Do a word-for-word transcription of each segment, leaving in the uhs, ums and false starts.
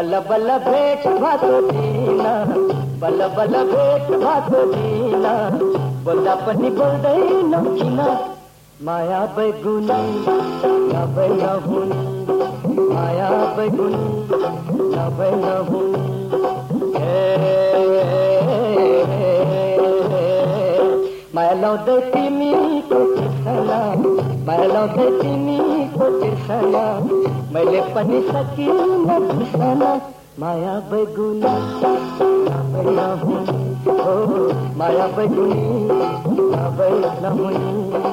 बल बल भेट भातो दिना बल बल भेट भातो दिना बोल्दा पनि बोल्दैन किन माया बैगुनी नभए नहुने माया बैगुनी नभए नहुने माया लाउँदै तिमीको तिर्सना माया लाउँदै तिमीको तिर्सना मैले पनि सकिनँ बिर्सन माया बैगुनी नभए नहुने हो माया बैगुनी नभए नहुने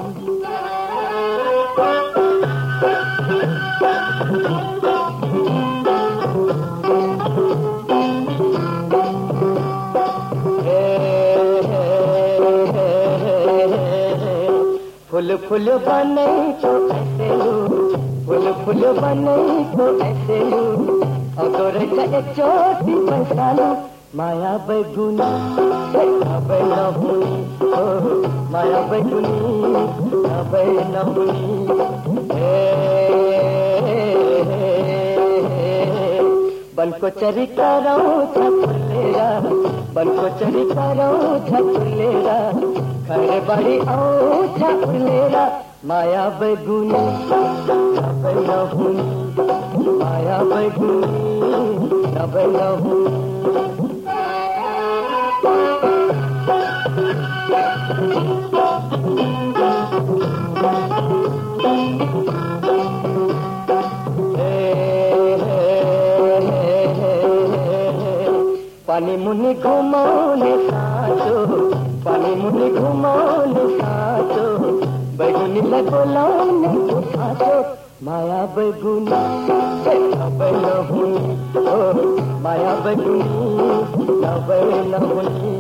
फूल फूल बने तो ऐसे लूं फूल फूल बने तो ऐसे लूं अगर एक चोटी बसालूं माया बैगुनी नभए नहुने हो माया बैगुनी नभए नहुने बनको चरी कराउँछ फुलेर बनको चरी कराउँछ फुलेर घरबारी आउँछ फुलेर माया बैगुनी नभए नहुने माया बैगुनी नभए नहुने पानी मुनि घुमाउने साँचो पानी मुनि घुमाउने साँचो बैगुनीलाई बोलाउने साँचो माया बैगुनी नभए नहुने हो माया बैगुनी नभए नहुने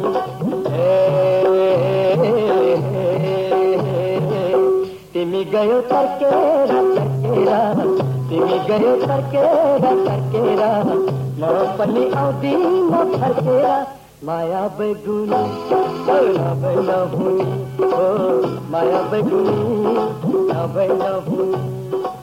तिमी गयो तर्केर तर्केर तिमी गयो तर्केर तर्केर म पनि आउँदिन फर्केर माया बैगुनी नभए नहुने हो माया बैगुनी नभए नहुने